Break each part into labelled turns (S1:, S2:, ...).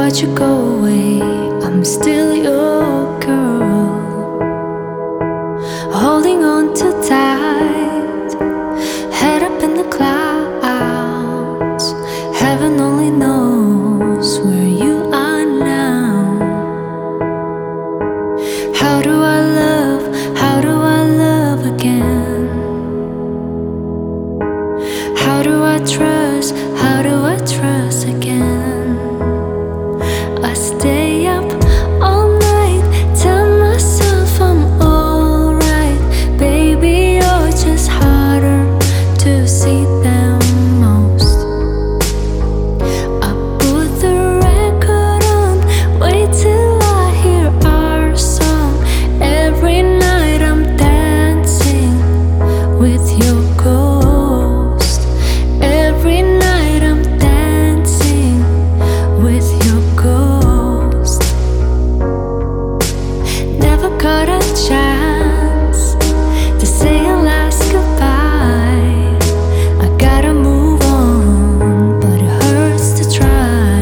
S1: watch you go away, I'm still your girl, holding on too tight, head up in the clouds. Heaven only knows where you are now. How do I love, how do I love again? How do I trust, how do I trust again? I stay up all night, tell myself I'm alright. Baby, you're just harder to see than most. I put the record on, wait till I hear our song. Every night I'm dancing with your ghost. Every night I'm dancing with your ghost. Never got a chance to say a last goodbye. I gotta move on, but it hurts to try.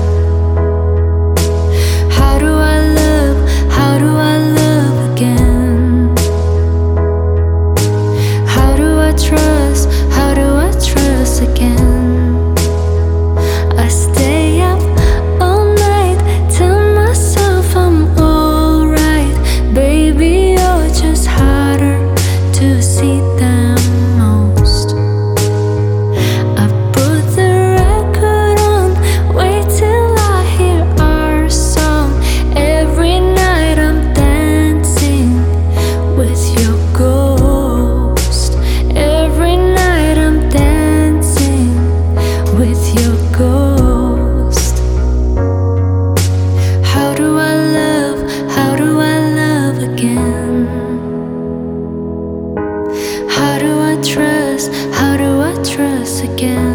S1: How do I love, how do I love again? How do I trust, how do I trust again? I stay up all night, tell myself I'm alright. Baby, you're just harder to see than most. I put the record on, wait till I hear our song. Every night I'm dancing with your ghost. Every night I'm dancing with your ghost. How do I love, how do I love again? How do I trust, how do I trust again?